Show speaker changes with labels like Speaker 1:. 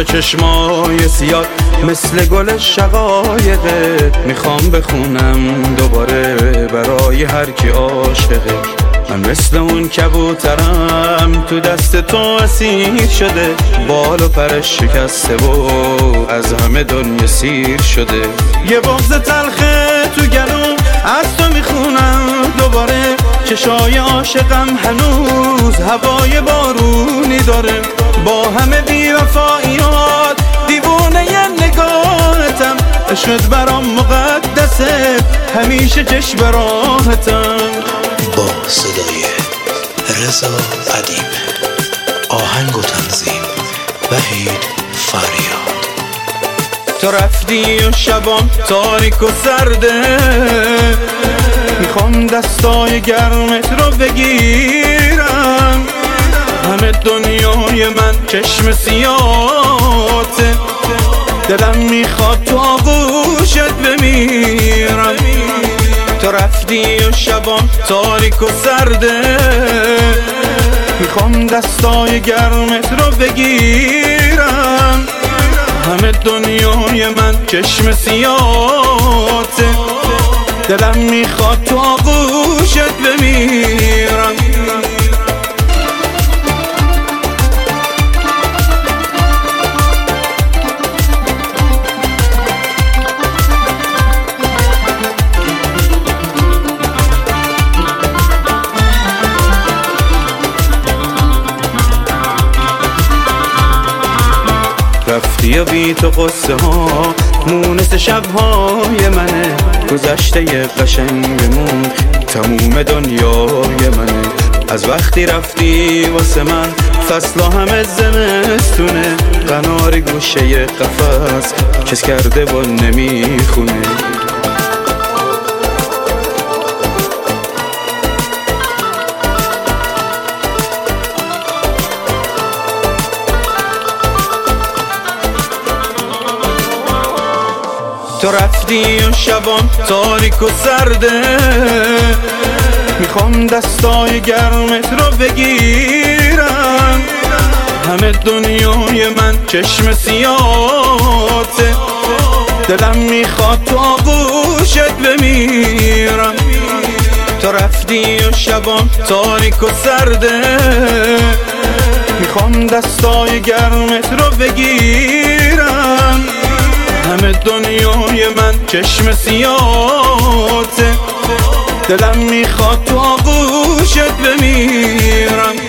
Speaker 1: چشمای سیاد مثل گل شقایقت میخوام بخونم دوباره برای هر کی عاشقه. من مثل اون کبوترم تو دست تو اسیر شده، بال و پرش شکسته و از همه دنیا سیر شده. یه بغض تلخه تو گلوم از تو میخونم دوباره، چشای عاشقم هنوز هوای بارونی داره. با همه بی‌وفاییات دیوونه ی نگاهتم، عشقت برام مقدسه همیشه چشم راحتم.
Speaker 2: با صدای رضا ادیب، آهنگ و تنظیم وحید فریاد.
Speaker 1: تو رفتی و شبام تاریک و سرده، میخوام دستای گرمت رو بگیرم. همه دنیای من چشم سیاته، دلم میخواد تو آغوشت بمیرم. تو رفتی و شبام تاریک و سرده، میخوام دستای گرمت رو بگیرم. همه دنیای من چشم سیاته، دلم میخواد تو آغوشت بمیرم. رفتی و بی تو قصه ها مونس شبهای منه، گذشته قشنگمون تموم دنیای منه. از وقتی رفتی واسه من فصل همه زمستونه، قنار گوشه قفس کس کرده و نمیخونه. تو رفتی و شبام تاریک و سرده، میخوام دستای گرمت رو بگیرم. همه دنیای من چشم سیاته، دلم میخواد تو آغوشت بمیرم. تو رفتی و شبام تاریک و سرده، میخوام دستای گرمت رو بگیرم. همه دنیای من چشم سیاته، دلم میخواد تو آغوشت بمیرم.